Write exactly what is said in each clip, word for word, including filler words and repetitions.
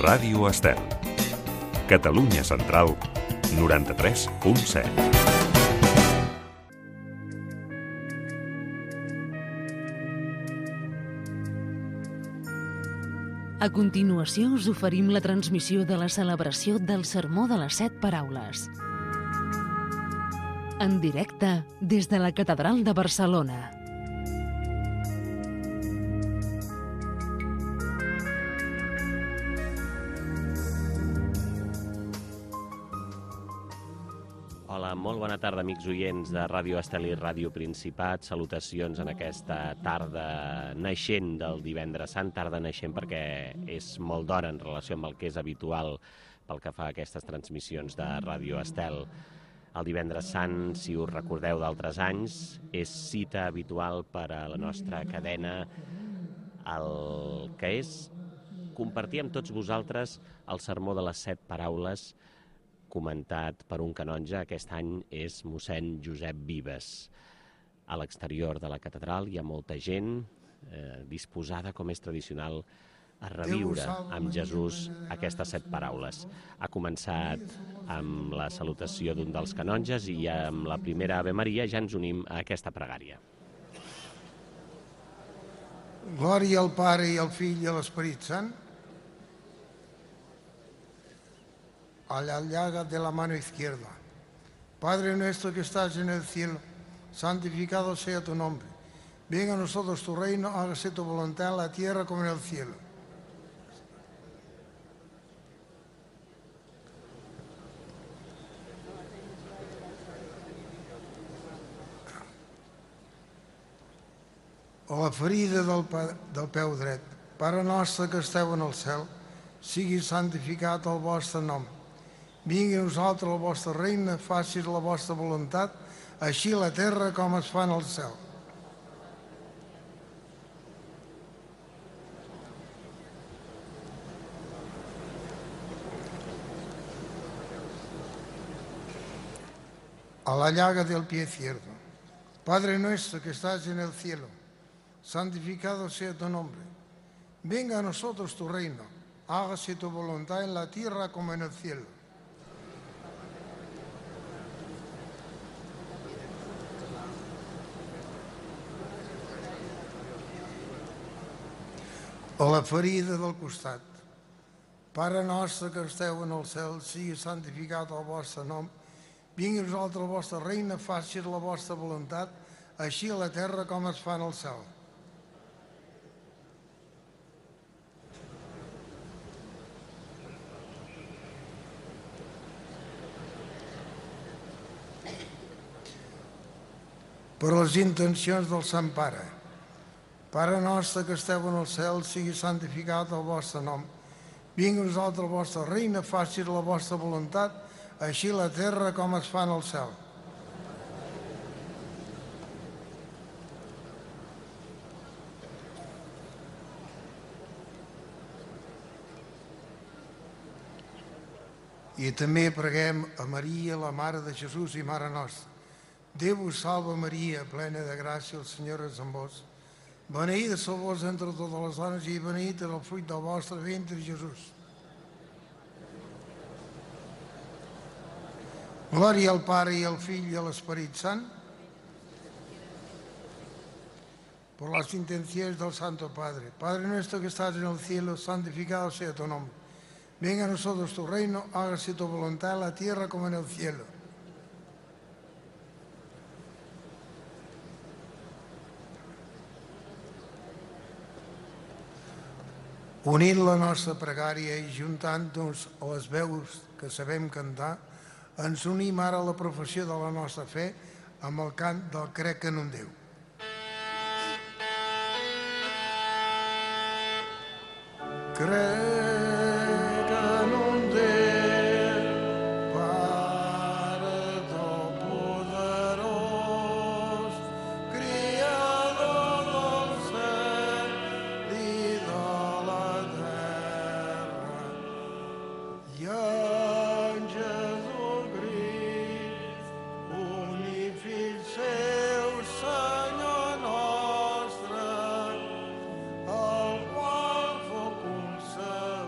Ràdio Estel. Catalunya Central, noranta-tres punt set. A continuació us oferim la transmissió de la celebració del Sermó de les Set Paraules. En directe des de la Catedral de Barcelona. Hola, molt bona tarda, amics oients de Ràdio Estel i Ràdio Principat. Salutacions en aquesta tarda naixent del divendres sant. Tarda naixent perquè és molt d'hora en relació amb el que és habitual pel que fa a aquestes transmissions de Ràdio Estel. El divendres sant, si us recordeu d'altres anys, és cita habitual per a la nostra cadena, el que és compartir amb tots vosaltres el sermó de les set paraules comentat per un canonge. Aquest any és mossèn Josep Vives. A l'exterior de la catedral hi ha molta gent eh, disposada, com és tradicional, a reviure amb Jesús aquestes set paraules. Ha començat amb la salutació d'un dels canonges i amb la primera Ave Maria ja ens unim a aquesta pregària. Glòria al Pare i al Fill i a l'Esperit Sant. A la llaga de la mano izquierda. Padre nuestro que estás en el cielo, santificado sea tu nombre. Venga a nosotros tu reino, hágase tu voluntad en la tierra como en el cielo. O la ferida del, del peu dret. Pare nostre que esteu en el cel, sigui santificat el vostre nom. Vingui a nosaltres el vostre regne, facis la vostra voluntat, així a la terra com es fa en el cel. A la llaga del pie izquierdo. Padre nuestro que estás en el cielo, santificado sea tu nombre. Venga a nosotros tu reino, hágase tu voluntad en la tierra como en el cielo. O la ferida del costat. Pare nostre que esteu en el cel, sigui santificat el vostre nom. Vingui a nosaltres el vostre regne, faci la vostra voluntat, així a la terra com es fa en el cel. Per les intencions del Sant Pare. Pare nostre que esteu en el cel, sigui santificat el vostre nom. Vingui a nosaltres el vostre regne, faci la vostra voluntat, així a la terra com es fa en el cel. I també preguem a Maria, la Mare de Jesús i Mare nostra. Déu vos salva Maria, plena de gràcia, el Senyor és amb vos. Beneïda sou vos entre totes les dones i beneït és el fruit del vostre ventre, Jesús. Glòria al Pare i al Fill i a l'Esperit Sant. Por las intenciones del Santo Padre. Padre nuestro que estás en el cielo, santificado sea tu nombre. Venga a nosotros tu reino, hágase tu voluntad en la tierra como en el cielo. Unint la nostra pregària i juntant-nos a les veus que sabem cantar, ens unim ara a la professió de la nostra fe amb el cant del Crec en un Déu. Crec en un Déu, Pare Todopoderós, Criador del cel i de la terra, i en Jesucrist, únic Fill seu, Senyor nostre, el qual fou concebut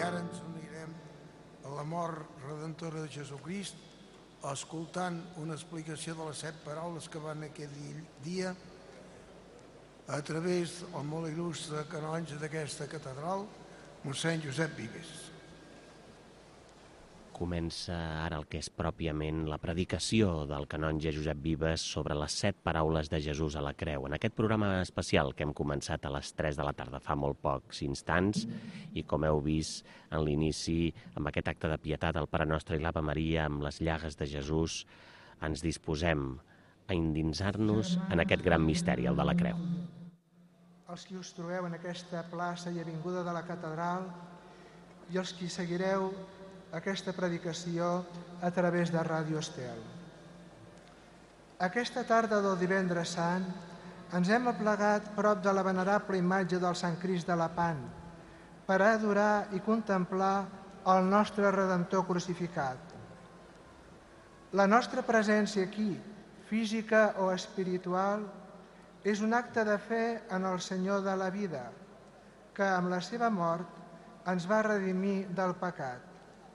ara ens unirem a la mort redentora de Jesucrist, escoltant una explicació de les set paraules que van aquell dia a través del molt il·lustre canonge d'aquesta catedral, mossèn Josep Vives. Comença ara el que és pròpiament la predicació del canonge Josep Vives sobre les set paraules de Jesús a la creu. En aquest programa especial que hem començat a les tres de la tarda, fa molt pocs instants, i com heu vist en l'inici, amb aquest acte de pietat, el Pare Nostre i l'Ave Maria, amb les llagues de Jesús, ens disposem a endinsar-nos en aquest gran misteri, el de la creu. Els qui us trobeu en aquesta plaça i avinguda de la catedral i els qui seguireu aquesta predicació a través de Ràdio Estel. Aquesta tarda del Divendres Sant ens hem aplegat prop de la venerable imatge del Sant Crist de Lepant per adorar i contemplar el nostre Redentor crucificat. La nostra presència aquí, física o espiritual, és un acte de fe en el Senyor de la vida, que amb la seva mort ens va redimir del pecat.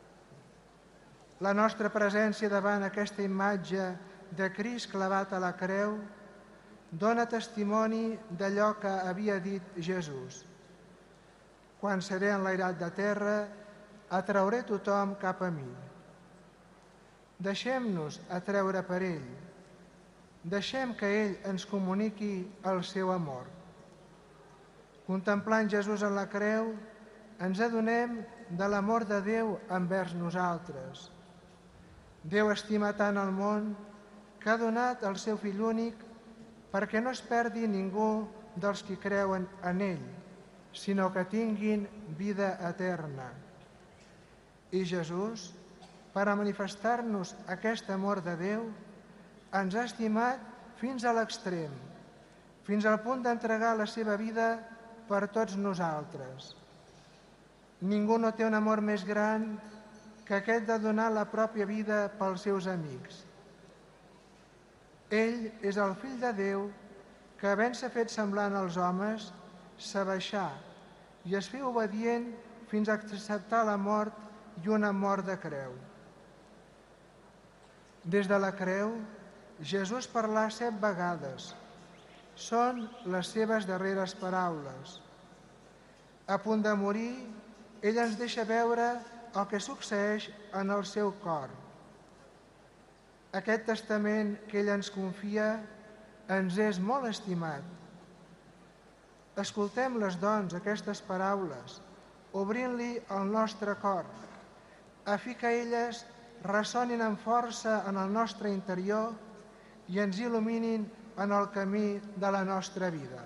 La nostra presència davant aquesta imatge de Crist clavat a la creu dona testimoni d'allò que havia dit Jesús. Quan seré enlairat de terra, atrauré tothom cap a mi. Deixem-nos atreure per ell. Deixem que ell ens comuniqui el seu amor. Contemplant Jesús en la creu, ens adonem de l'amor de Déu envers nosaltres. Déu estima tant el món que ha donat el seu fill únic perquè no es perdi ningú dels qui creuen en ell, sinó que tinguin vida eterna. I Jesús, per a manifestar-nos aquest amor de Déu, ens ha estimat fins a l'extrem, fins al punt d'entregar la seva vida per tots nosaltres. Ningú no té un amor més gran que aquest de donar la pròpia vida pels seus amics. Ell és el fill de Déu que, havent-se fet semblant als homes, s'abaixà i es feu obedient fins a acceptar la mort i una mort de creu. Des de la creu, Jesús parlà set vegades. Són les seves darreres paraules. A punt de morir, ell ens deixa veure el que succeeix en el seu cor. Aquest testament que ell ens confia ens és molt estimat. Escoltem-les, doncs, aquestes paraules, obrint-li el nostre cor, a fi que elles ressonin amb força en el nostre interior i ens il·luminin en el camí de la nostra vida.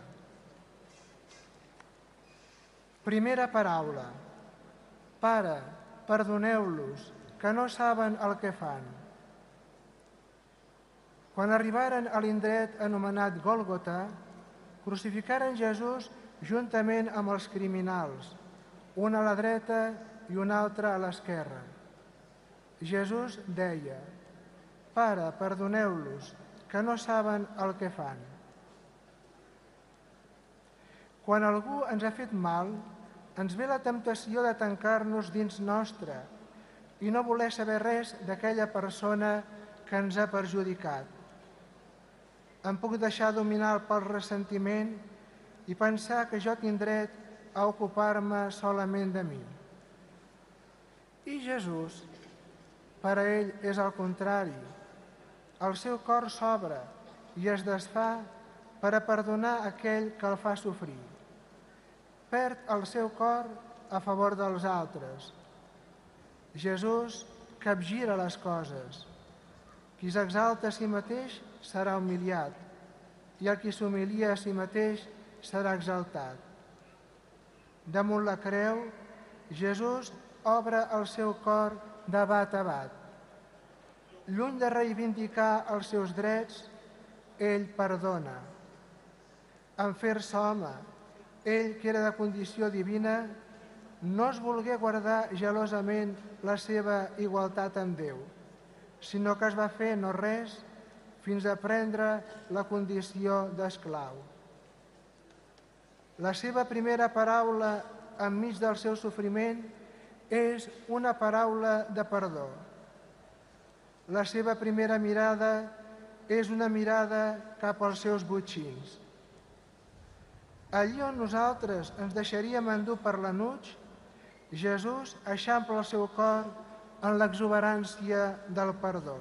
Primera paraula. Pare, perdoneu-los, que no saben el que fan. Quan arribaren a l'indret anomenat Gòlgota, crucificaren Jesús juntament amb els criminals, un a la dreta i un altre a l'esquerra. Jesús deia: Pare, perdoneu-los, que no saben el que fan. Quan algú ens ha fet mal, ens ve la temptació de tancar-nos dins nostre i no voler saber res d'aquella persona que ens ha perjudicat. Em puc deixar dominar pel ressentiment i pensar que jo tinc dret a ocupar-me solament de mi. I Jesús, per a ell és el contrari. El seu cor s'obre i es desfà per a perdonar aquell que el fa sofrir. Perd el seu cor a favor dels altres. Jesús capgira les coses. Qui s'exalta a si mateix serà humiliat, i el qui s'humilia a si mateix serà exaltat. Damunt la creu, Jesús obre el seu cor de bat a bat. Lluny de reivindicar els seus drets, ell perdona. En fer-se home, ell, que era de condició divina, no es volgué guardar gelosament la seva igualtat amb Déu, sinó que es va fer no res fins a prendre la condició d'esclau. La seva primera paraula enmig del seu sofriment és una paraula de perdó. La seva primera mirada és una mirada cap als seus botxins. Allí on nosaltres ens deixaríem endur per l'enuig, Jesús eixampla el seu cor en l'exuberància del perdó.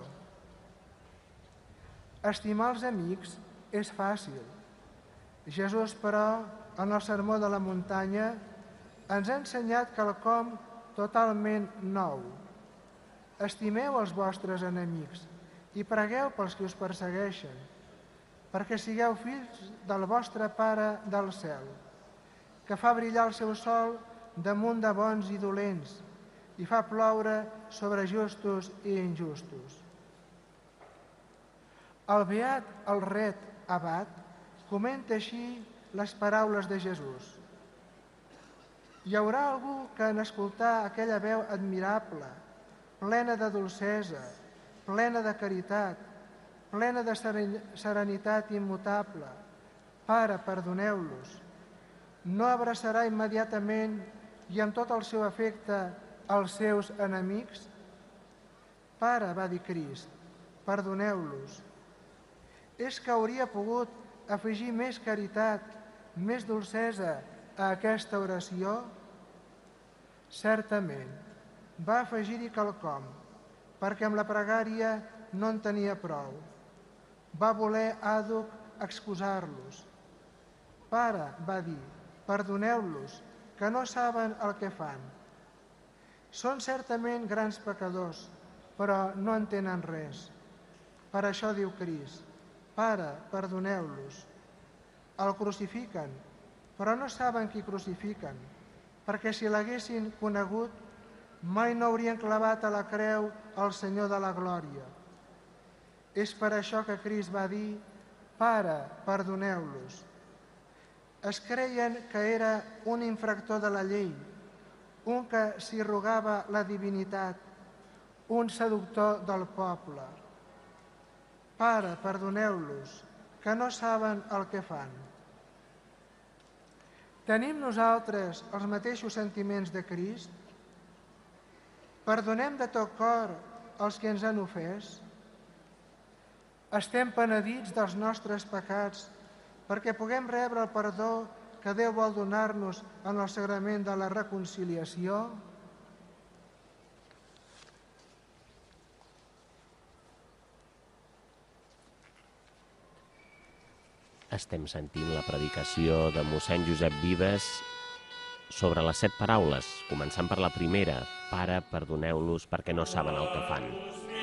Estimar els amics és fàcil. Jesús, però, en el sermó de la muntanya, ens ha ensenyat quelcom totalment nou. Estimeu els vostres enemics i pregueu pels que us persegueixen, perquè sigueu fills del vostre Pare del cel, que fa brillar el seu sol damunt de bons i dolents i fa ploure sobre justos i injustos. El beat el ret Abat comenta així les paraules de Jesús. Hi haurà algú que en escoltar aquella veu admirable, plena de dolcesa, plena de caritat, plena de serenitat immutable, Pare, perdoneu-los, no abraçarà immediatament i amb tot el seu afecte als seus enemics? Pare, va dir Crist, perdoneu-los. És que hauria pogut afegir més caritat, més dolcesa a aquesta oració? Certament, va afegir-hi quelcom, perquè amb la pregària no en tenia prou. Va voler àdhuc excusar-los. Pare, va dir, perdoneu-los, que no saben el que fan. Són certament grans pecadors, però no entenen res. Per això diu Crist, Pare, perdoneu-los. El crucifiquen, però no saben qui crucifiquen, perquè si l'haguessin conegut, mai no haurien clavat a la creu el Senyor de la glòria. És per això que Crist va dir, Pare, perdoneu-los. Es creien que era un infractor de la llei, un que s'hi rogava la divinitat, un seductor del poble. Pare, perdoneu-los, que no saben el que fan. Tenim nosaltres els mateixos sentiments de Crist? Perdonem de tot cor els que ens han ofès? Estem penedits dels nostres pecats perquè puguem rebre el perdó que Déu vol donar-nos en el sagrament de la reconciliació? Estem sentint la predicació de mossèn Josep Vives sobre les set paraules, començant per la primera, Pare, perdoneu-los perquè no saben el que fan.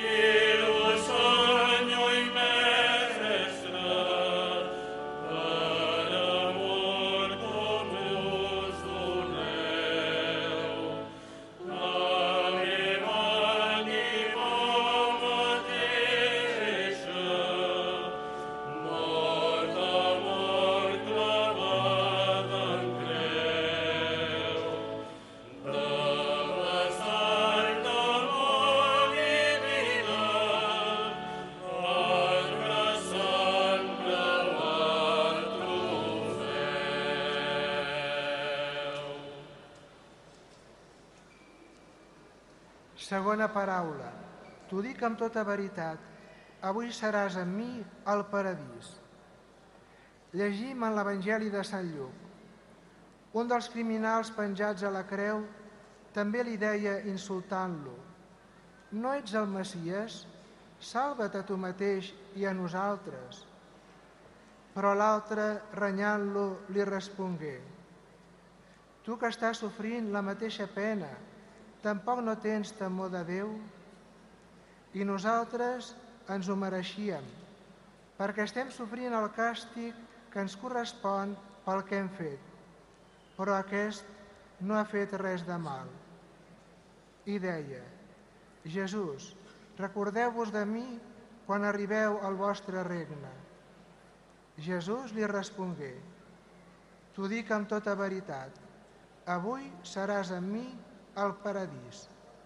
Segona paraula, t'ho dic amb tota veritat, avui seràs amb mi al paradís. Llegim en l'Evangeli de Sant Lluc. Un dels criminals penjats a la creu també li deia insultant-lo, no ets el Messies? Salva't a tu mateix i a nosaltres. Però l'altre, renyant-lo, li respongué, tu que estàs sofrint la mateixa pena, tampoc no tens temor de Déu? I nosaltres ens ho mereixíem, perquè estem sofrint el càstig que ens correspon pel que hem fet, però aquest no ha fet res de mal. I deia, Jesús, recordeu-vos de mi quan arribeu al vostre regne. Jesús li respongué, t'ho dic amb tota veritat, avui seràs amb mi al paradís.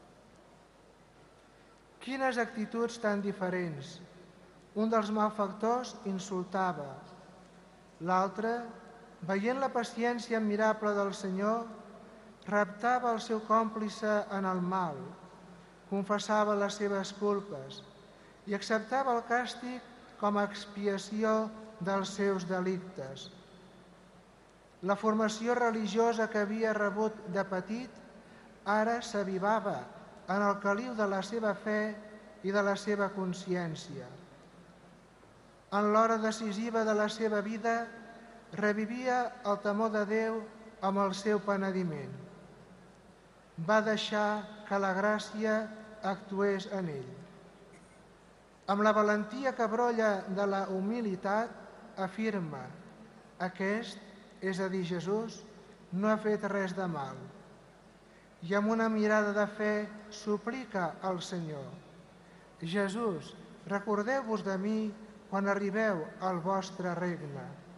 Quines actituds tan diferents! Un dels malfactors insultava. L'altre, veient la paciència admirable del Senyor, raptava el seu còmplice en el mal, confessava les seves culpes i acceptava el càstig com a expiació dels seus delictes. La formació religiosa que havia rebut de petit ara s'avivava en el caliu de la seva fe i de la seva consciència. En l'hora decisiva de la seva vida revivia el temor de Déu amb el seu penediment. Va deixar que la gràcia actués en ell. Amb la valentia que brolla de la humilitat, afirma: aquest, és a dir, Jesús, no ha fet res de mal. I amb una mirada de fe suplica al Senyor: Jesús, recordeu-vos de mi quan arribeu al vostre regne.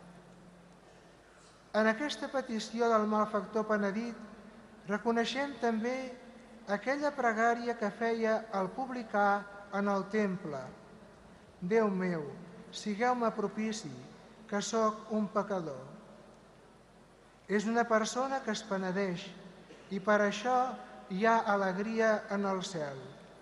En aquesta petició del malfactor penedit reconeixem també aquella pregària que feia el publicà en el temple: Déu meu, sigueu-me propici, que sóc un pecador. És una persona que es penedeix i per això hi ha alegria en el cel.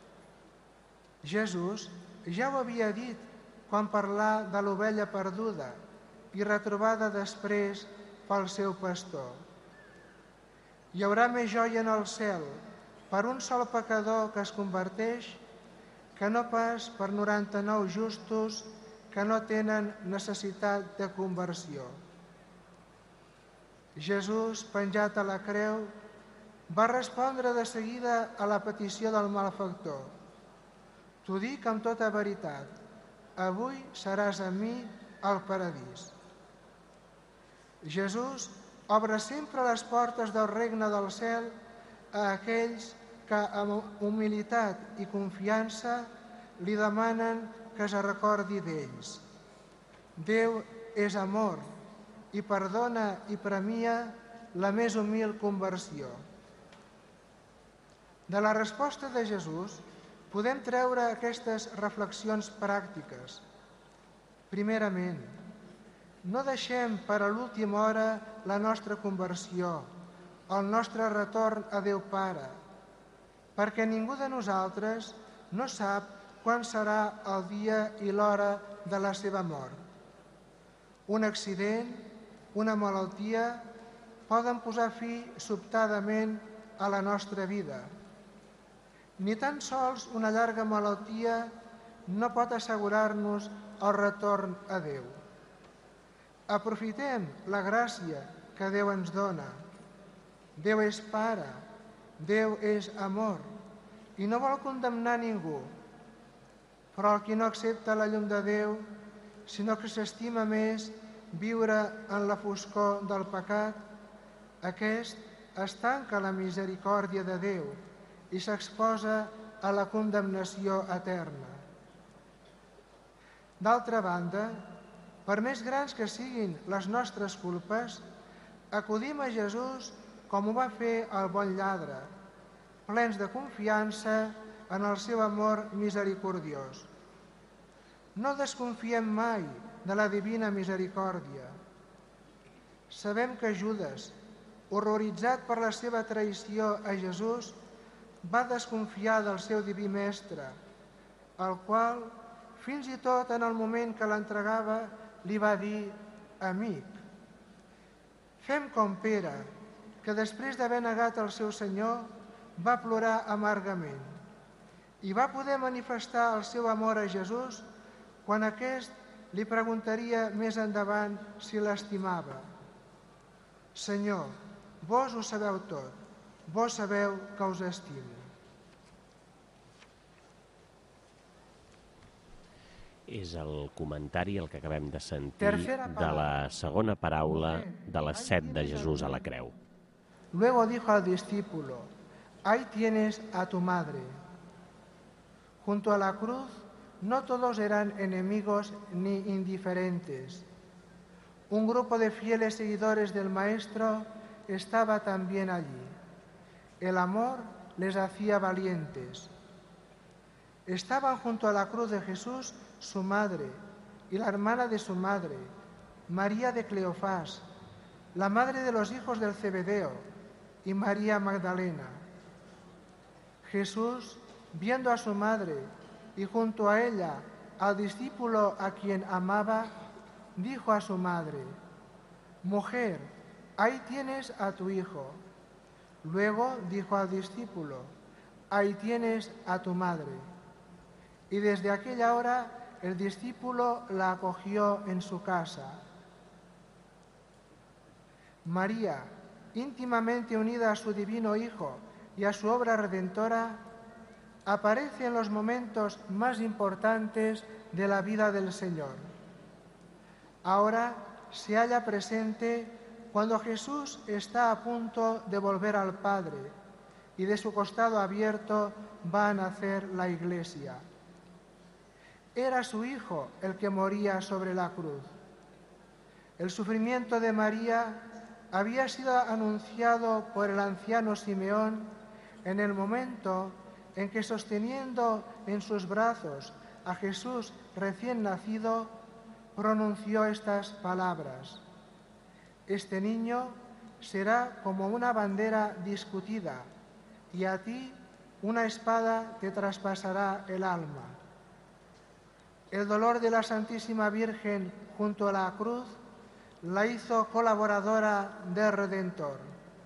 Jesús ja ho havia dit quan parlà de l'ovella perduda i retrobada després pel seu pastor. Hi haurà més joia en el cel per un sol pecador que es converteix que no pas per noranta-nou justos que no tenen necessitat de conversió. Jesús, penjat a la creu, va respondre de seguida a la petició del malfactor: t'ho dic amb tota veritat, avui seràs amb mi al paradís. Jesús obre sempre les portes del regne del cel a aquells que amb humilitat i confiança li demanen que es recordi d'ells. Déu és amor i perdona i premia la més humil conversió. De la resposta de Jesús podem treure aquestes reflexions pràctiques. Primerament, no deixem per a l'última hora la nostra conversió, el nostre retorn a Déu Pare, perquè ningú de nosaltres no sap quan serà el dia i l'hora de la seva mort. Un accident, una malaltia, poden posar fi sobtadament a la nostra vida. Ni tan sols una llarga malaltia no pot assegurar-nos el retorn a Déu. Aprofitem la gràcia que Déu ens dona. Déu és Pare, Déu és amor i no vol condemnar ningú. Però el qui no accepta la llum de Déu, sinó que s'estima més viure en la foscor del pecat, aquest es tanca a la misericòrdia de Déu i s'exposa a la condemnació eterna. D'altra banda, per més grans que siguin les nostres culpes, acudim a Jesús com ho va fer el bon lladre, plens de confiança en el seu amor misericordiós. No desconfiem mai de la divina misericòrdia. Sabem que Judes, horroritzat per la seva traïció a Jesús, va desconfiar del seu diví mestre, el qual, fins i tot en el moment que l'entregava, li va dir: amic. Fem com Pere, que després d'haver negat el seu Senyor, va plorar amargament i va poder manifestar el seu amor a Jesús quan aquest li preguntaria més endavant si l'estimava. Senyor, vos ho sabeu tot, vos sabeu que us estimo. És el comentari el que acabem de sentir de la segona paraula de les set de Jesús a la creu. Luego dijo al discípulo: ahí tienes a tu madre. Junto a la cruz no todos eran enemigos ni indiferentes. Un grupo de fieles seguidores del Maestro estaba también allí. El amor les hacía valientes. Estaban junto a la cruz de Jesús su madre y la hermana de su madre, María de Cleofás, la madre de los hijos del Zebedeo, y María Magdalena. Jesús, viendo a su madre y junto a ella al discípulo a quien amaba, dijo a su madre: «Mujer, ahí tienes a tu hijo». Luego dijo al discípulo: «Ahí tienes a tu madre». Y desde aquella hora el discípulo la acogió en su casa. María, íntimamente unida a su divino Hijo y a su obra redentora, aparece en los momentos más importantes de la vida del Señor. Ahora se halla presente cuando Jesús está a punto de volver al Padre y de su costado abierto va a nacer la Iglesia. Era su Hijo el que moría sobre la cruz. El sufrimiento de María había sido anunciado por el anciano Simeón en el momento en que, sosteniendo en sus brazos a Jesús recién nacido, pronunció estas palabras: «Este niño será como una bandera discutida, y a ti una espada te traspasará el alma». El dolor de la Santísima Virgen junto a la cruz la hizo colaboradora del Redentor.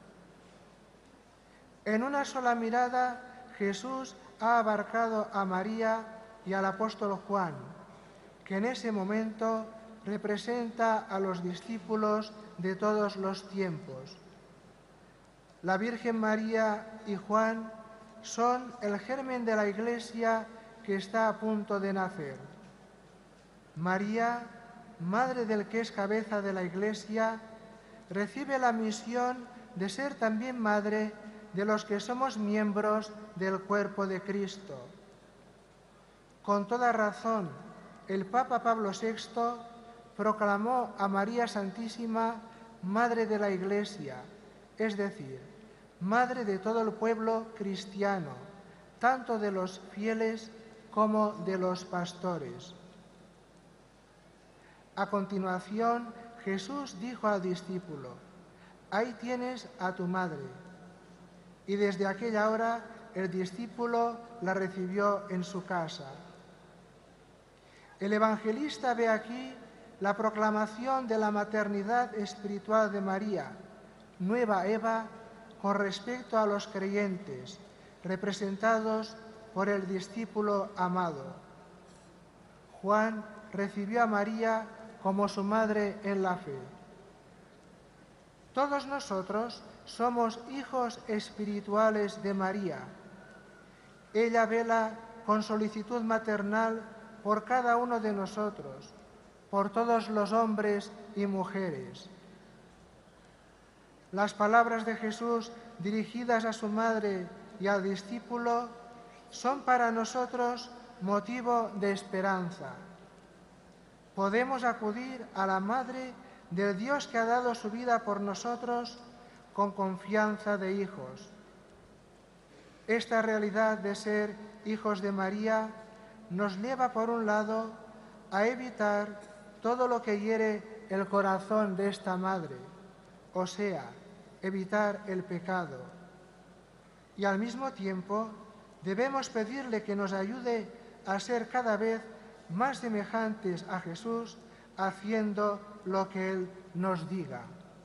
En una sola mirada, Jesús ha abarcado a María y al apóstol Juan, que en ese momento representa a los discípulos de todos los tiempos. La Virgen María y Juan son el germen de la Iglesia que está a punto de nacer. María, madre del que es cabeza de la Iglesia, recibe la misión de ser también madre de los que somos miembros del cuerpo de Cristo. Con toda razón, el Papa Pablo sexto proclamó a María Santísima Madre de la Iglesia, es decir, Madre de todo el pueblo cristiano, tanto de los fieles como de los pastores. A continuación, Jesús dijo al discípulo: «Ahí tienes a tu madre». Y desde aquella hora el discípulo la recibió en su casa. El evangelista ve aquí la proclamación de la maternidad espiritual de María, nueva Eva, con respecto a los creyentes, representados por el discípulo amado. Juan recibió a María como su madre en la fe. Todos nosotros somos hijos espirituales de María. Ella vela con solicitud maternal por cada uno de nosotros, por todos los hombres y mujeres. Las palabras de Jesús dirigidas a su madre y al discípulo son para nosotros motivo de esperanza. Podemos acudir a la Madre del Dios que ha dado su vida por nosotros con confianza de hijos. Esta realidad de ser hijos de María nos lleva, por un lado, a evitar todo lo que hiere el corazón de esta Madre, o sea, evitar el pecado. Y al mismo tiempo debemos pedirle que nos ayude a ser cada vez más semejantes a Jesús, haciendo lo que Él nos diga.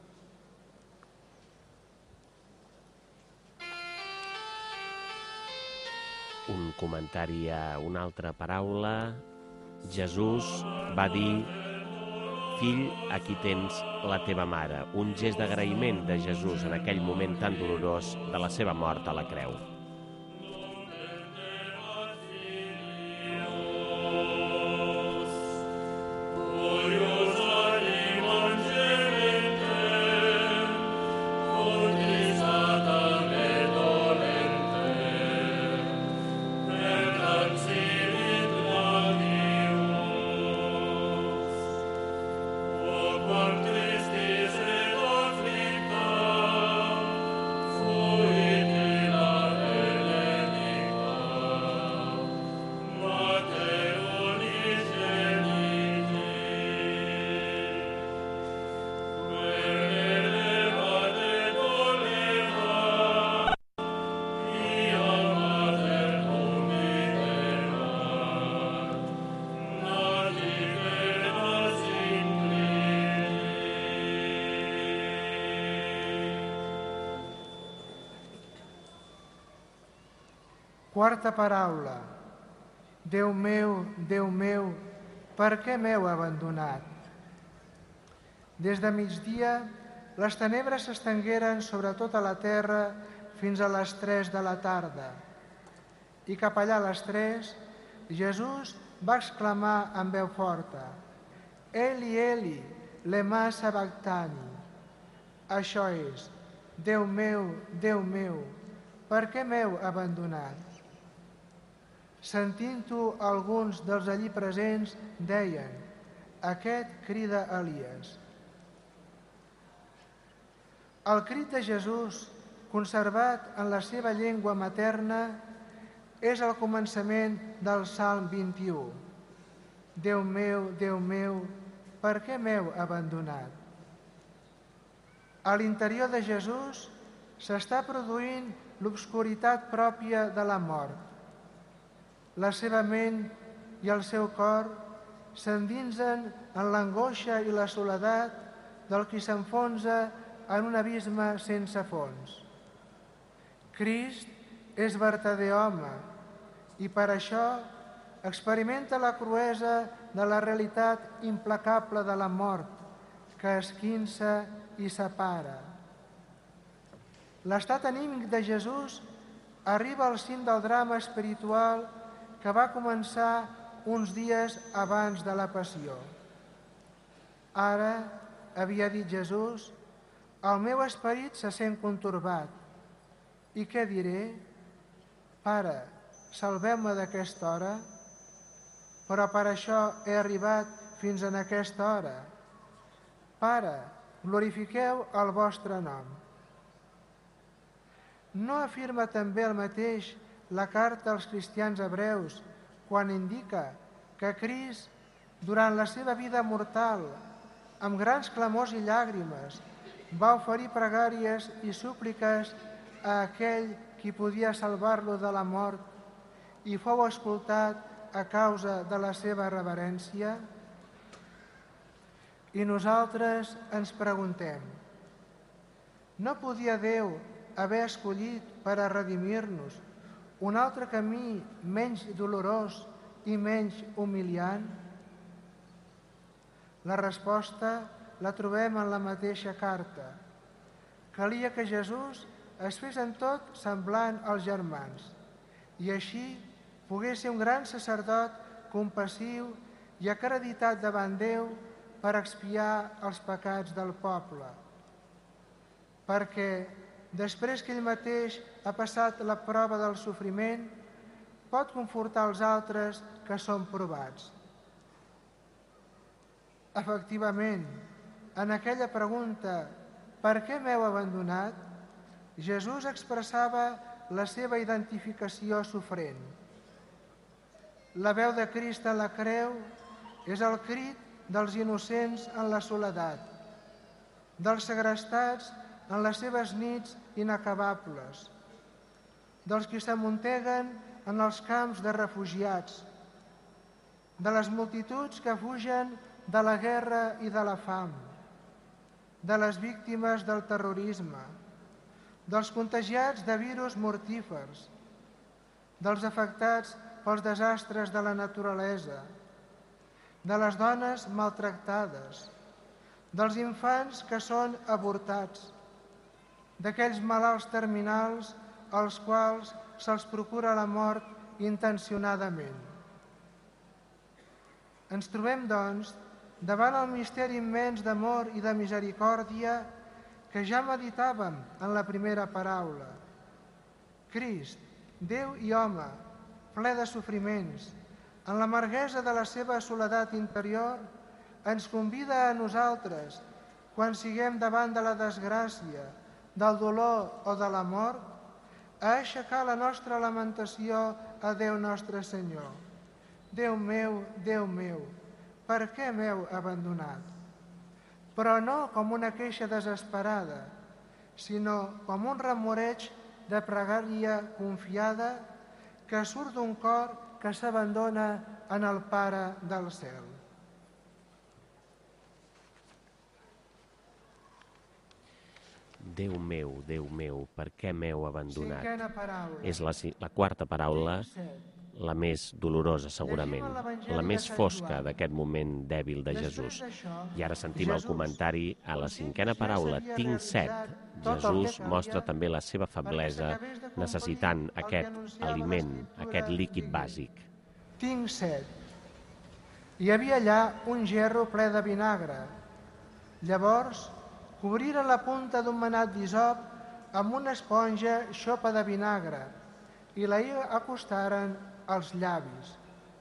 Un comentari a una altra paraula. Jesús va dir: «Fill, aquí tens la teva mare», un gest d'agraïment de Jesús en aquell moment tan dolorós de la seva mort a la creu. Fuit in la Quarta paraula. Déu meu, Déu meu, per què m'heu abandonat? Des de migdia, les tenebres s'estengueren sobre tota la terra fins a les tres de la tarda. I cap allà a les tres, Jesús va exclamar amb veu forta: Eli, Eli, lema sabactani. Això és: Déu meu, Déu meu, per què m'heu abandonat? Sentint-ho, alguns dels allí presents deien: aquest crida Elies. El crit de Jesús, conservat en la seva llengua materna, és el començament del Salm vint-i-u. Déu meu, Déu meu, per què m'heu abandonat? A l'interior de Jesús s'està produint l'obscuritat pròpia de la mort. La seva ment i el seu cor s'endinsen en l'angoixa i la soledat del qui s'enfonsa en un abisme sense fons. Crist és vertader home i per això experimenta la cruesa de la realitat implacable de la mort que esquinça i separa. L'estat anímic de Jesús arriba al cim del drama espiritual que va començar uns dies abans de la passió. Ara, havia dit Jesús, el meu esperit se sent contorbat. I què diré? Pare, salveu-me d'aquesta hora, però per això he arribat fins en aquesta hora. Pare, glorifiqueu el vostre nom. No afirma també el mateix la carta als cristians hebreus quan indica que Crist, durant la seva vida mortal, amb grans clamors i llàgrimes, va oferir pregàries i súpliques a aquell qui podia salvar-lo de la mort i fou escoltat a causa de la seva reverència? I nosaltres ens preguntem: no podia Déu haver escollit per a redimir-nos un altre camí menys dolorós i menys humiliant? La resposta la trobem en la mateixa carta. Calia que Jesús es fes en tot semblant als germans i així pogués ser un gran sacerdot compassiu i acreditat davant Déu per expiar els pecats del poble. Perquè després que ell mateix ha passat la prova del sofriment, pot confortar els altres que són provats. Efectivament, en aquella pregunta, per què m'heu abandonat?, Jesús expressava la seva identificació sofrent. La veu de Crist en la creu és el crit dels innocents en la soledat, dels segrestats en les seves nits inacabables, dels qui s'amunteguen en els camps de refugiats, de les multituds que fugen de la guerra i de la fam, de les víctimes del terrorisme, dels contagiats de virus mortífers, dels afectats pels desastres de la naturalesa, de les dones maltractades, dels infants que són avortats, d'aquells malalts terminals als quals se'ls procura la mort intencionadament. Ens trobem, doncs, davant el misteri immens d'amor i de misericòrdia que ja meditàvem en la primera paraula. Crist, Déu i home, ple de sofriments, en l'amarguesa de la seva soledat interior, ens convida a nosaltres, quan siguem davant de la desgràcia, del dolor o de la mort, a aixecar la nostra lamentació a Déu nostre Senyor. Déu meu, Déu meu, per què m'heu abandonat? Però no com una queixa desesperada, sinó com un remoreig de pregària confiada que surt d'un cor que s'abandona en el Pare del cel. Déu meu, Déu meu, per què m'heu abandonat? Cinquena paraula. És la, la quarta paraula, Tinc set. la més dolorosa segurament, Llegim l'Evangeli la de més Sant fosca Joan. d'aquest moment dèbil de Després Jesús. d'això, I ara sentim el Jesús, comentari a la conscient cinquena que ja paraula, s'havia tinc set. realitzat tot el que Jesús calia mostra també la seva feblesa, perquè s'acabés de complir necessitant el que aquest anunciava aliment, l'Escriptura aquest líquid dient, bàsic. Tinc set. Hi havia allà un gerro ple de vinagre. Llavors, cobriren la punta d'un manat d'hisop amb una esponja xopa de vinagre i la hi acostaren als llavis.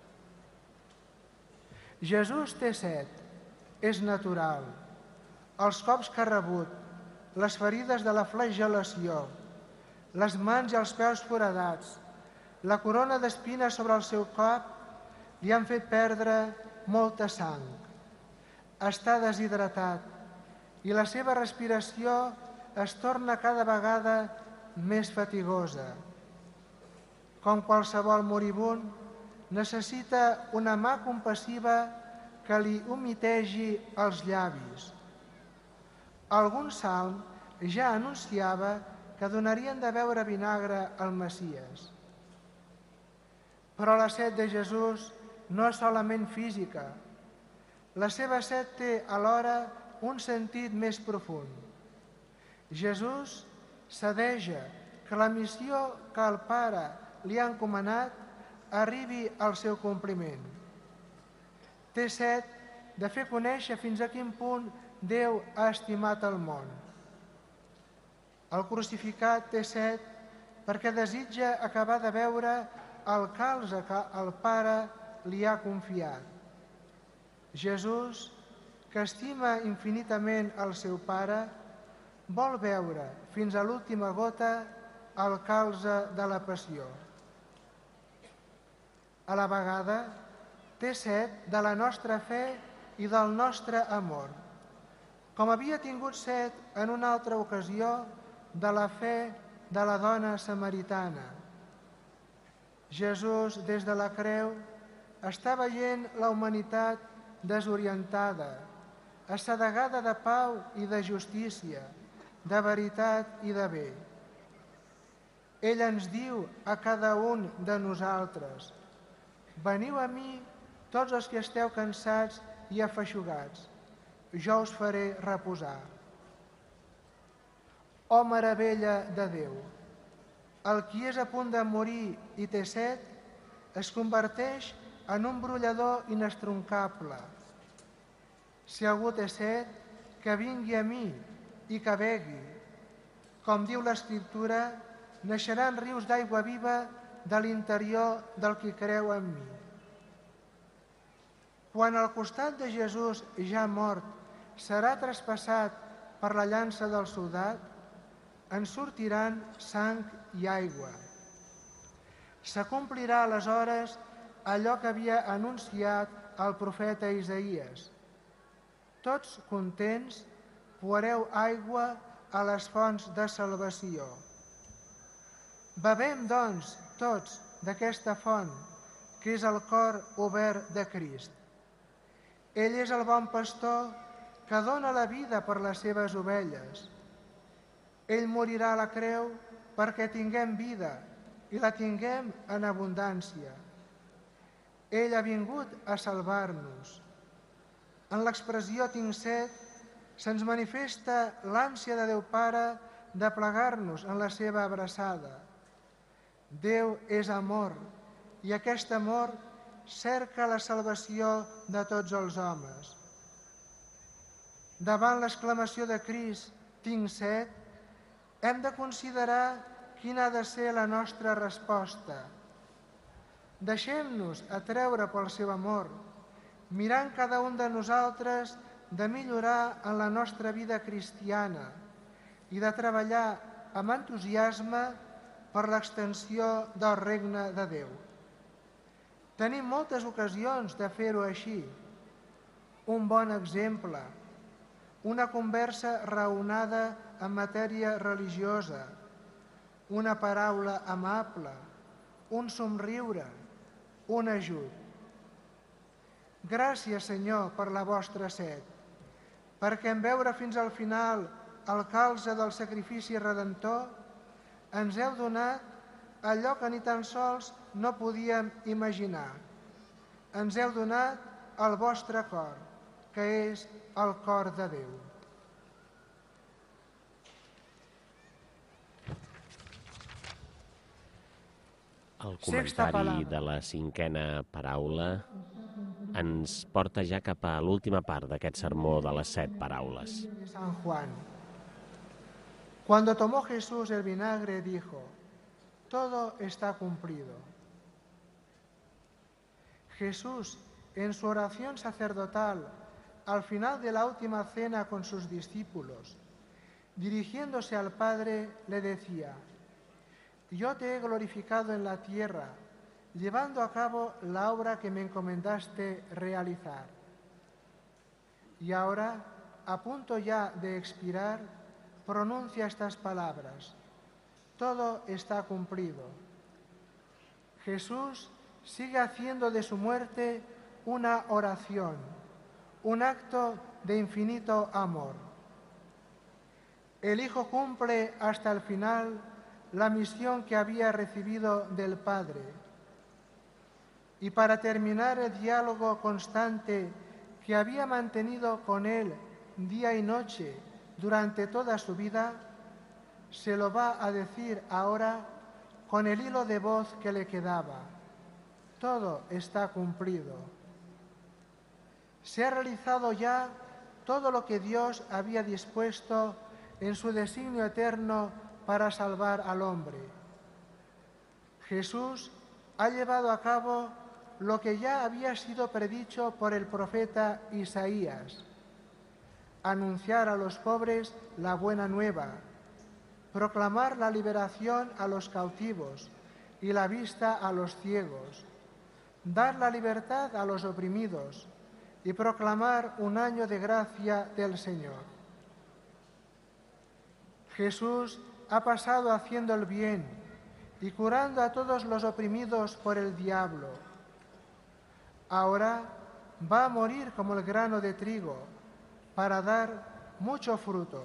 Jesús té set, és natural. Els cops que ha rebut, les ferides de la flagel·lació, les mans i els peus foradats, la corona d'espines sobre el seu cap li han fet perdre molta sang. Està deshidratat i la seva respiració es torna cada vegada més fatigosa. Com qualsevol moribund, necessita una mà compassiva que li humitegi els llavis. Algun salm ja anunciava que donarien de beure vinagre al Messies. Però la set de Jesús no és solament física. La seva set té alhora un sentit més profund. Jesús cedeja que la missió que el Pare li ha encomanat arribi al seu compliment. Té set de fer conèixer fins a quin punt Déu ha estimat el món. El crucificat té set perquè desitja acabar de veure el calze que el Pare li ha confiat. Jesús, que estima infinitament el seu Pare, vol veure fins a l'última gota el calze de la passió. A la vegada, té set de la nostra fe i del nostre amor, com havia tingut set en una altra ocasió de la fe de la dona samaritana. Jesús, des de la creu, està veient la humanitat desorientada, assedegada de pau i de justícia, de veritat i de bé. Ell ens diu a cada un de nosaltres: veniu a mi tots els que esteu cansats i afeixugats, jo us faré reposar. Oh meravella de Déu! El qui és a punt de morir i té set es converteix en un brollador inestroncable. Si algú té set, que vingui a mi i que begui. Com diu l'Escriptura, naixeran rius d'aigua viva de l'interior del qui creu en mi. Quan al costat de Jesús ja mort serà traspassat per la llança del soldat, en sortiran sang i aigua. S'acomplirà aleshores allò que havia anunciat el profeta Isaïes. Tots contents poureu aigua a les fonts de salvació. Bevem, doncs, tots d'aquesta font, que és el cor obert de Crist. Ell és el bon pastor que dona la vida per les seves ovelles. Ell morirà a la creu perquè tinguem vida i la tinguem en abundància. Ell ha vingut a salvar-nos. En l'expressió tinc set se'ns manifesta l'ànsia de Déu Pare de plegar-nos en la seva abraçada. Déu és amor i aquest amor cerca la salvació de tots els homes. Davant l'exclamació de Crist, tinc set, hem de considerar quina ha de ser la nostra resposta. Deixem-nos atreure pel seu amor, mirant cada un de nosaltres de millorar en la nostra vida cristiana i de treballar amb entusiasme per l'extensió del regne de Déu. Tenim moltes ocasions de fer-ho així. Un bon exemple, una conversa raonada en matèria religiosa, una paraula amable, un somriure, un ajut. Gràcies, Senyor, per la vostra set, perquè en veure fins al final el calze del sacrifici redentor, ens heu donat allò que ni tan sols no podíem imaginar. Ens heu donat el vostre cor, que és el cor de Déu. El comentari de la cinquena paraula ens porta ja cap a l'última part d'aquest sermó de les set paraules. San Juan. Cuando tomó Jesús el vinagre, dijo: todo está cumplido. Jesús, en su oración sacerdotal, al final de la última cena con sus discípulos, dirigiéndose al Padre, le decía: yo te he glorificado en la tierra, llevando a cabo la obra que me encomendaste realizar. Y ahora, a punto ya de expirar, pronuncia estas palabras: todo está cumplido. Jesús sigue haciendo de su muerte una oración, un acto de infinito amor. El Hijo cumple hasta el final la misión que había recibido del Padre. Y para terminar el diálogo constante que había mantenido con Él día y noche durante toda su vida, se lo va a decir ahora con el hilo de voz que le quedaba: todo está cumplido. Se ha realizado ya todo lo que Dios había dispuesto en su designio eterno para salvar al hombre. Jesús ha llevado a cabo lo que ya había sido predicho por el profeta Isaías: anunciar a los pobres la buena nueva, proclamar la liberación a los cautivos y la vista a los ciegos, dar la libertad a los oprimidos y proclamar un año de gracia del Señor. Jesús ha pasado haciendo el bien y curando a todos los oprimidos por el diablo. Ahora va a morir como el grano de trigo para dar mucho fruto.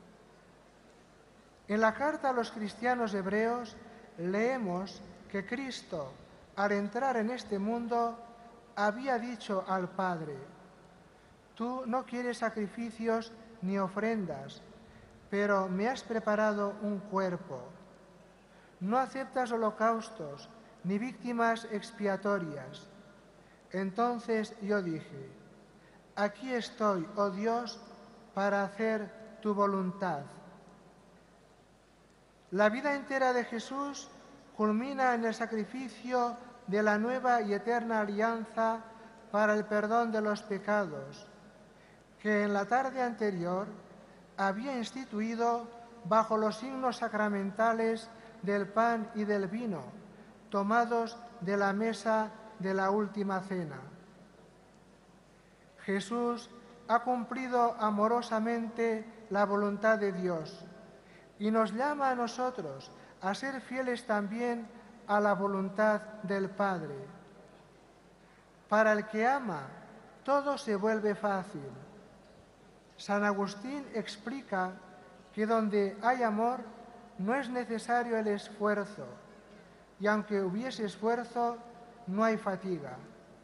En la carta a los cristianos hebreos leemos que Cristo, al entrar en este mundo, había dicho al Padre: tú no quieres sacrificios ni ofrendas, pero me has preparado un cuerpo. No aceptas holocaustos ni víctimas expiatorias. Entonces yo dije: aquí estoy, oh Dios, para hacer tu voluntad. La vida entera de Jesús culmina en el sacrificio de la nueva y eterna alianza para el perdón de los pecados, que en la tarde anterior había instituido bajo los signos sacramentales del pan y del vino, tomados de la mesa de la última cena. Jesús ha cumplido amorosamente la voluntad de Dios y nos llama a nosotros a ser fieles también a la voluntad del Padre. Para el que ama, todo se vuelve fácil. San Agustín explica que donde hay amor no es necesario el esfuerzo, y aunque hubiese esfuerzo, no hay fatiga.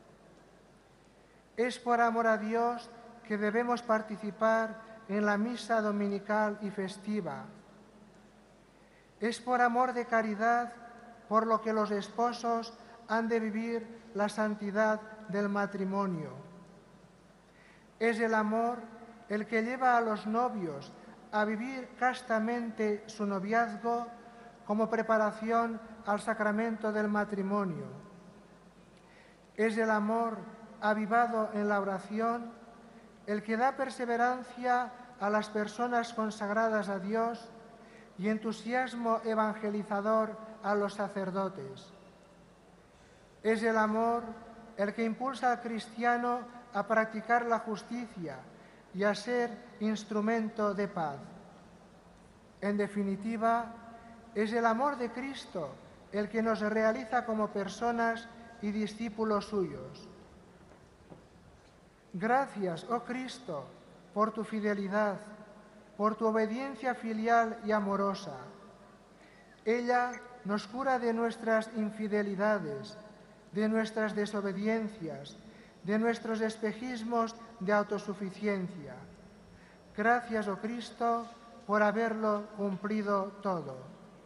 Es por amor a Dios que debemos participar en la misa dominical y festiva. Es por amor de caridad por lo que los esposos han de vivir la santidad del matrimonio. Es el amor el que lleva a los novios a vivir castamente su noviazgo como preparación al sacramento del matrimonio. Es el amor avivado en la oración el que da perseverancia a las personas consagradas a Dios y entusiasmo evangelizador a los sacerdotes. Es el amor el que impulsa al cristiano a practicar la justicia y a ser instrumento de paz. En definitiva, es el amor de Cristo el que nos realiza como personas y discípulos suyos. Gracias, oh Cristo, por tu fidelidad, por tu obediencia filial y amorosa. Ella nos cura de nuestras infidelidades, de nuestras desobediencias, de nuestros espejismos de autosuficiencia. Gracias, oh Cristo, por haberlo cumplido todo.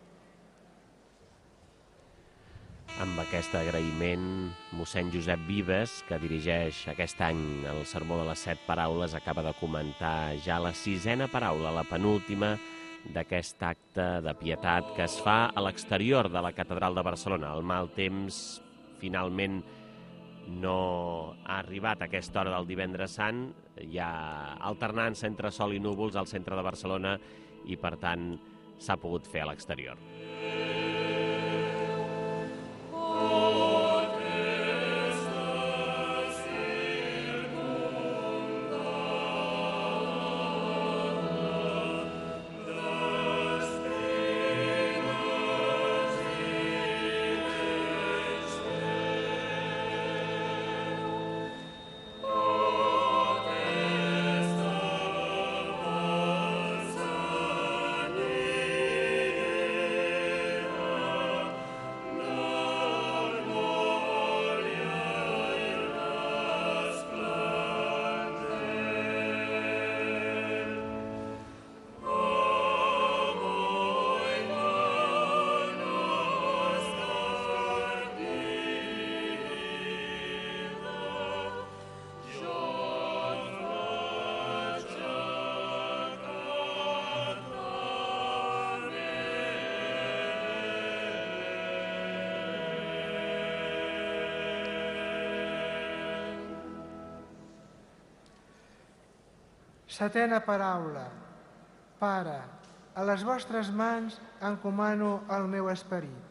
Amb aquest agraïment, mossèn Josep Vives, que dirigeix aquest any el Sermó de les Set Paraules, acaba de comentar ja la sisena paraula, la penúltima d'aquest acte de pietat que es fa a l'exterior de la Catedral de Barcelona. El mal temps finalment no ha arribat a aquesta hora del divendres sant, hi ha alternança entre sol i núvols al centre de Barcelona i, per tant, s'ha pogut fer a l'exterior. Setena paraula. Pare, a les vostres mans encomano el meu esperit.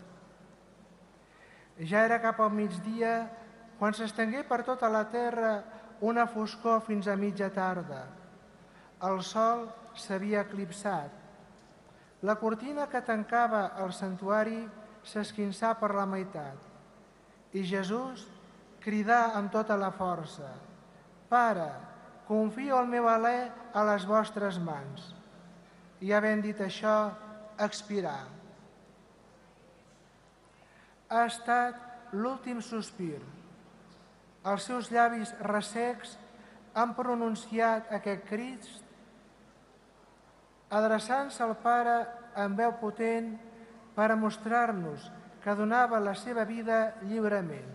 Ja era cap al migdia quan s'estengué per tota la terra una foscor fins a mitja tarda. El sol s'havia eclipsat. La cortina que tancava el santuari s'esquinçà per la meitat i Jesús cridà amb tota la força: Pare, confio el meu alè a les vostres mans. I havent dit això, expirà. Ha estat l'últim sospir. Els seus llavis ressecs han pronunciat aquest crit, adreçant-se al Pare amb veu potent per a mostrar-nos que donava la seva vida lliurement.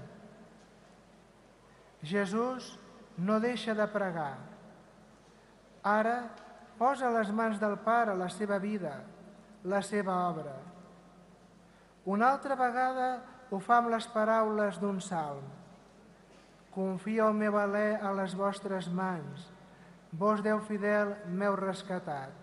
Jesús no deixa de pregar. Ara posa a les mans del Pare la seva vida, la seva obra. Una altra vegada ho fa amb les paraules d'un salm. Confio el meu alè a les vostres mans, vos Déu fidel m'heu rescatat.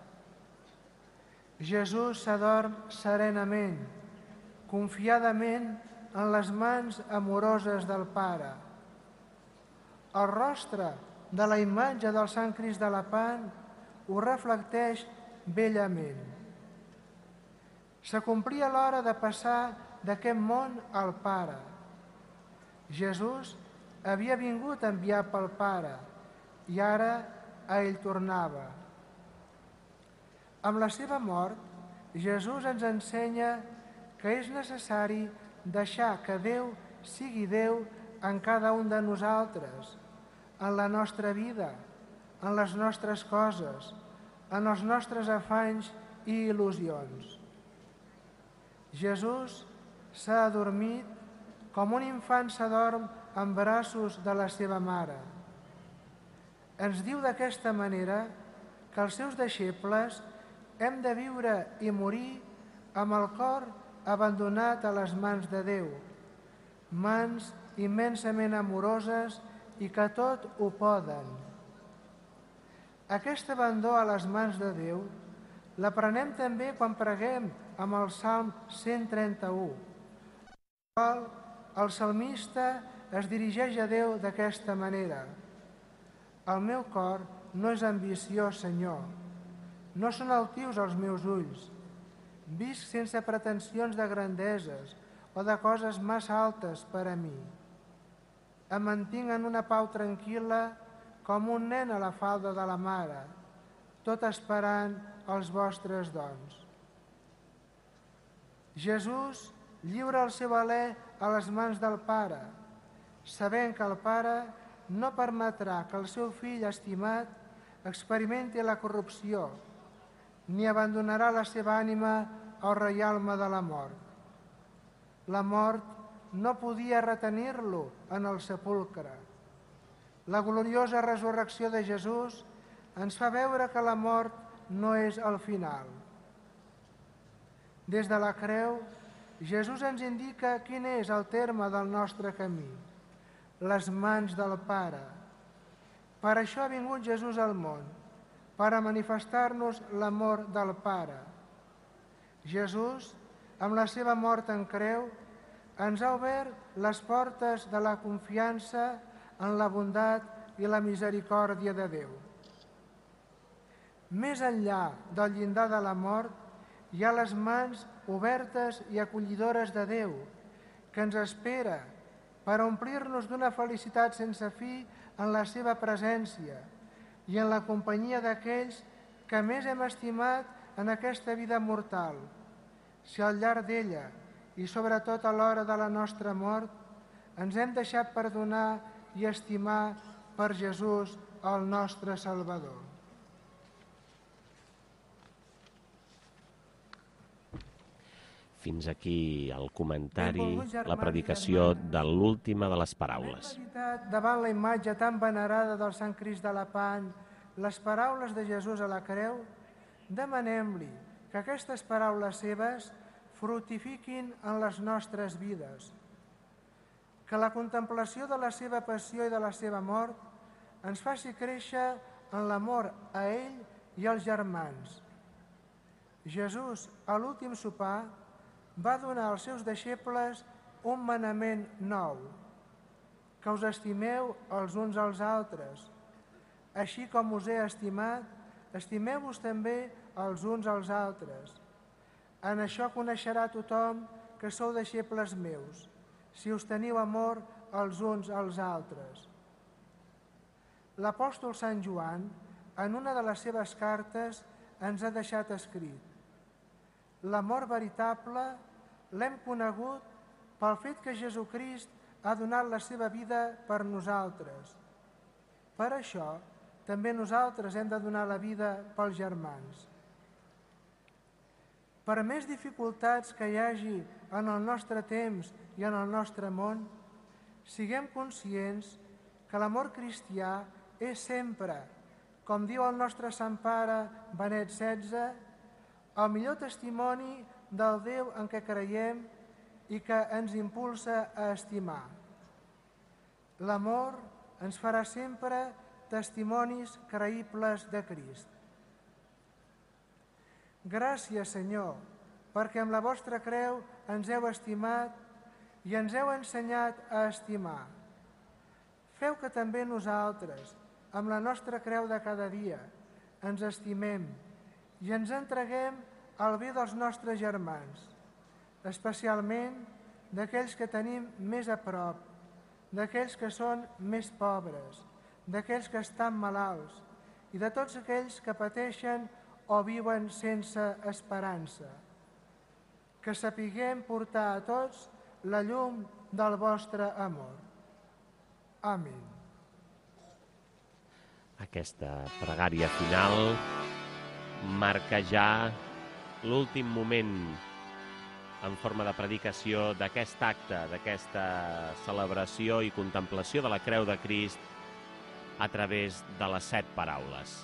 Jesús s'adorm serenament, confiadament en les mans amoroses del Pare. El rostre de la imatge del Sant Crist de la Pan ho reflecteix bellament. S'acomplia l'hora de passar d'aquest món al Pare. Jesús havia vingut enviat pel Pare i ara a ell tornava. Amb la seva mort, Jesús ens ensenya que és necessari deixar que Déu sigui Déu en cada un de nosaltres, en la nostra vida, en les nostres coses, en els nostres afanys i il·lusions. Jesús s'ha adormit com un infant s'adorm en braços de la seva mare. Ens diu d'aquesta manera que els seus deixebles hem de viure i morir amb el cor abandonat a les mans de Déu, mans immensament amoroses i que tot ho poden. Aquest abandó a les mans de Déu l'aprenem també quan preguem amb el Salm cent trenta-u, en el qual el salmista es dirigeix a Déu d'aquesta manera: El meu cor no és ambiciós, Senyor, no són altius els meus ulls, visc sense pretensions de grandeses o de coses massa altes per a mi. Em mantinc en una pau tranquil·la com un nen a la falda de la mare. tot esperant els vostres dons. Jesús lliura el seu alè a les mans del Pare, sabent que el Pare no permetrà que el seu fill estimat experimenti la corrupció, ni abandonarà la seva ànima al reialme de la mort. La mort no podia retenir-lo en el sepulcre. La gloriosa resurrecció de Jesús ens fa veure que la mort no és el final. Des de la creu, Jesús ens indica quin és el terme del nostre camí, les mans del Pare. Per això ha vingut Jesús al món, per a manifestar-nos l'amor del Pare. Jesús, amb la seva mort en creu, ens ha obert les portes de la confiança en la bondat i la misericòrdia de Déu. Més enllà del llindar de la mort, hi ha les mans obertes i acollidores de Déu, que ens espera per omplir-nos d'una felicitat sense fi en la seva presència i en la companyia d'aquells que més hem estimat en aquesta vida mortal, si al llarg d'ella i sobretot a l'hora de la nostra mort ens hem deixat perdonar i estimar per Jesús, el nostre Salvador. Fins aquí el comentari, la predicació de l'última de les paraules. Hem meditat davant la imatge tan venerada del Sant Crist de Lepant, les paraules de Jesús a la creu, demanem-li que aquestes paraules seves fructifiquin en les nostres vides, que la contemplació de la seva passió i de la seva mort ens faci créixer en l'amor a ell i als germans. Jesús, a l'últim sopar, va donar als seus deixebles un manament nou, que us estimeu els uns als altres. Així com us he estimat, estimeu-vos també els uns als altres. En això coneixerà tothom que sou deixebles meus, si us teniu amor els uns als altres. L'apòstol Sant Joan, en una de les seves cartes, ens ha deixat escrit: l'amor veritable l'hem conegut pel fet que Jesucrist ha donat la seva vida per nosaltres. Per això, també nosaltres hem de donar la vida pels germans. Per més dificultats que hi hagi en el nostre temps i en el nostre món, siguem conscients que l'amor cristià és sempre, com diu el nostre Sant Pare Benet setze, el millor testimoni del Déu en què creiem i que ens impulsa a estimar. L'amor ens farà sempre testimonis creïbles de Crist. Gràcies, Senyor, perquè amb la vostra creu ens heu estimat i ens heu ensenyat a estimar. Feu que també nosaltres, amb la nostra creu de cada dia, ens estimem i ens entreguem al bé dels nostres germans, especialment d'aquells que tenim més a prop, d'aquells que són més pobres, d'aquells que estan malalts i de tots aquells que pateixen o viuen sense esperança. Que sapiguem portar a tots la llum del vostre amor. Amén. Aquesta pregària final marca ja l'últim moment en forma de predicació d'aquest acte, d'aquesta celebració i contemplació de la Creu de Crist a través de les set paraules.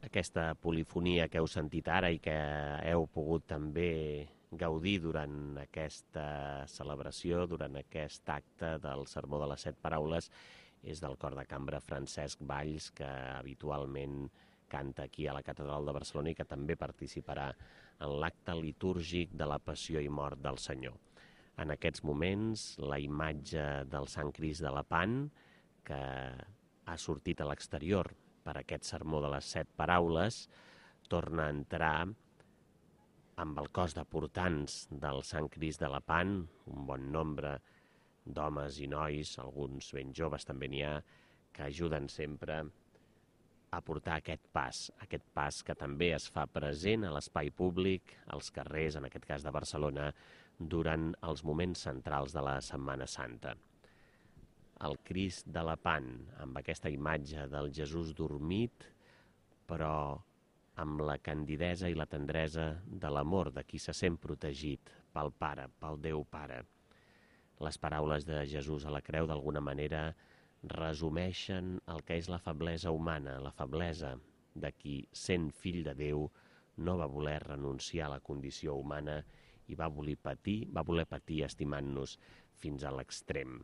aquesta polifonia que heu sentit ara i que heu pogut també gaudir durant aquesta celebració, durant aquest acte del Sermó de les Set Paraules, és del cor de cambra Francesc Valls, que habitualment canta aquí a la Catedral de Barcelona i que també participarà en l'acte litúrgic de la Passió i Mort del Senyor. En aquests moments, la imatge del Sant Crist de Lepant, que ha sortit a l'exterior per aquest sermó de les set paraules, torna a entrar amb el cos de portants del Sant Crist de Lepant, un bon nombre d'homes i nois, alguns ben joves també n'hi ha, que ajuden sempre a portar aquest pas, aquest pas que també es fa present a l'espai públic, als carrers, en aquest cas de Barcelona, durant els moments centrals de la Setmana Santa. El Crist de Lepant, amb aquesta imatge del Jesús dormit, però amb la candidesa i la tendresa de l'amor de qui se sent protegit pel Pare, pel Déu Pare. Les paraules de Jesús a la creu, d'alguna manera, resumeixen el que és la feblesa humana, la feblesa de qui, sent fill de Déu, no va voler renunciar a la condició humana i va voler patir, va voler patir estimant-nos fins a l'extrem.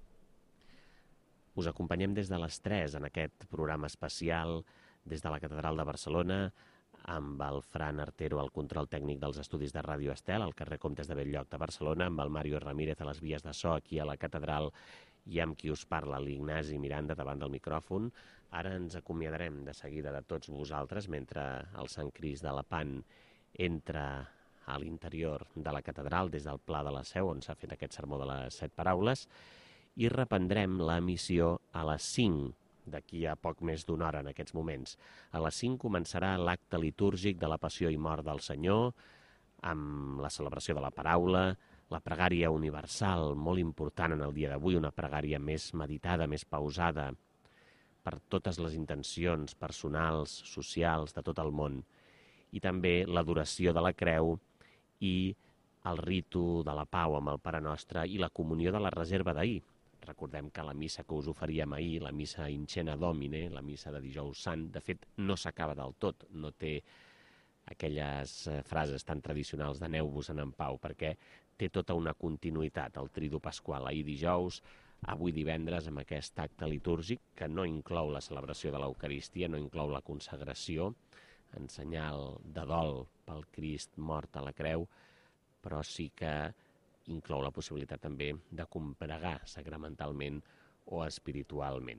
Us acompanyem des de les tres en aquest programa especial des de la Catedral de Barcelona, amb el Fran Artero al control tècnic dels estudis de Ràdio Estel, al carrer Comtes de Bell-lloc de Barcelona, amb el Mario Ramírez a les vies de so aquí a la Catedral i amb qui us parla, l'Ignasi Miranda, davant del micròfon. Ara ens acomiadarem de seguida de tots vosaltres mentre el Sant Crist de Lepant entra a l'interior de la catedral des del Pla de la Seu, on s'ha fet aquest sermó de les set paraules, i reprendrem l'emissió a les cinc, d'aquí a poc més d'una hora en aquests moments. A les cinc començarà l'acte litúrgic de la Passió i Mort del Senyor, amb la celebració de la paraula, la pregària universal, molt important en el dia d'avui, una pregària més meditada, més pausada, per totes les intencions personals, socials, de tot el món, i també l'adoració de la creu i el ritu de la pau amb el Pare Nostre i la comunió de la reserva d'ahir. Recordem que la missa que us oferíem ahir, la missa in cena Domine, la missa de dijous sant, de fet no s'acaba del tot, no té aquelles frases tan tradicionals d'aneu-vos en pau, perquè té tota una continuïtat, el tridu pasqual, ahir dijous, avui divendres, amb aquest acte litúrgic que no inclou la celebració de l'Eucaristia, no inclou la consagració, en senyal de dol pel Crist mort a la creu, però sí que inclou la possibilitat també de compregar sacramentalment o espiritualment.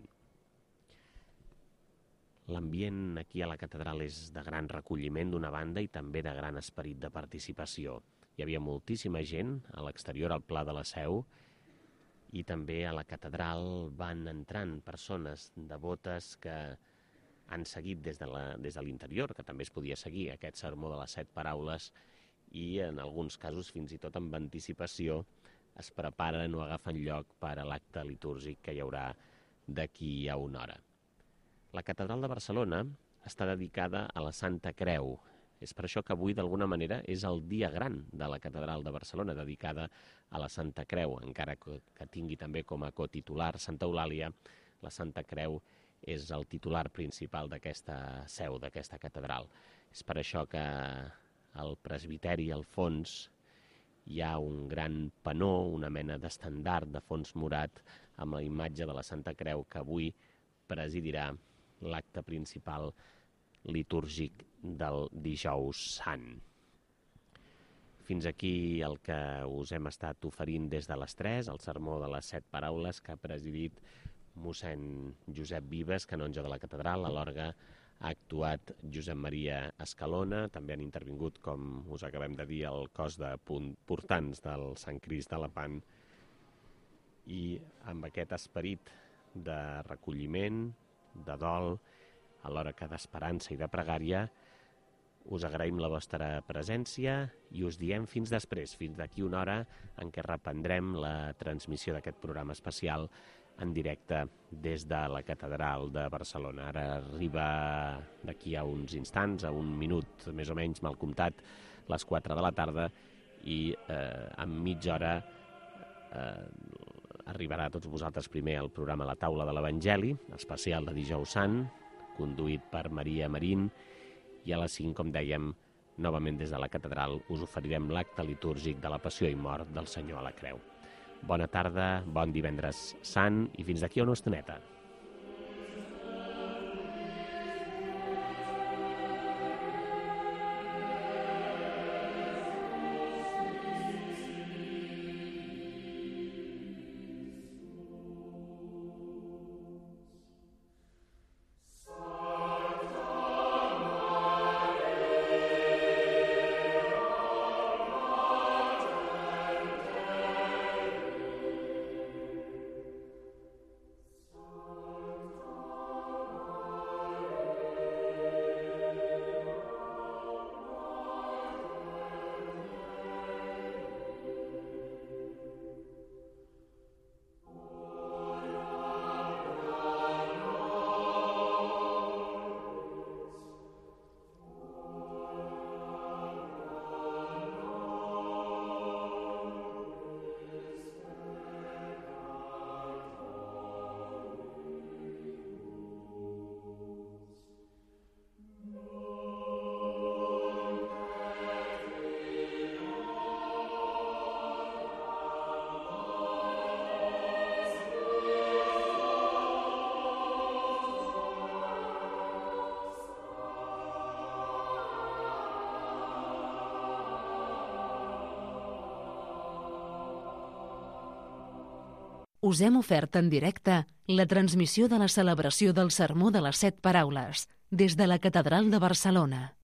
L'ambient aquí a la catedral és de gran recolliment d'una banda i també de gran esperit de participació. Hi havia moltíssima gent a l'exterior, al Pla de la Seu, i també a la catedral van entrant persones devotes que han seguit des de la, des de l'interior, que també es podia seguir aquest sermó de les set paraules, i en alguns casos fins i tot amb anticipació es preparen o agafen lloc per a l'acte litúrgic que hi haurà d'aquí a una hora. La Catedral de Barcelona està dedicada a la Santa Creu. És per això que avui, d'alguna manera, és el dia gran de la Catedral de Barcelona, dedicada a la Santa Creu, encara que, que tingui també com a cotitular Santa Eulàlia. La Santa Creu és el titular principal d'aquesta seu, d'aquesta catedral. És per això que al presbiteri, al fons, hi ha un gran panó, una mena d'estendard de fons morat amb la imatge de la Santa Creu que avui presidirà l'acte principal litúrgic del dijous sant. Fins aquí el que us hem estat oferint des de les tres, el sermó de les set paraules que ha presidit mossèn Josep Vives, canonge de la catedral. A l'orgue ha actuat Josep Maria Escalona, també han intervingut, com us acabem de dir, el cos de portants del Sant Crist de Lepant, i amb aquest esperit de recolliment, de dol, alhora que d'esperança i de pregària, us agraïm la vostra presència i us diem fins després, fins d'aquí una hora en què reprendrem la transmissió d'aquest programa especial en directe des de la Catedral de Barcelona. Ara arriba d'aquí a uns instants, a un minut més o menys mal comptat, les quatre de la tarda, i eh, en mitja hora eh, arribarà a tots vosaltres primer el programa La Taula de l'Evangeli, especial de dijous sant, conduït per Maria Marín, i a les cinc, com dèiem, novament des de la catedral us oferirem l'acte litúrgic de la Passió i Mort del Senyor a la Creu. Bona tarda, bon divendres sant i fins d'aquí a una estoneta. Us hem ofert en directe la transmissió de la celebració del Sermó de les Set Paraules des de la Catedral de Barcelona.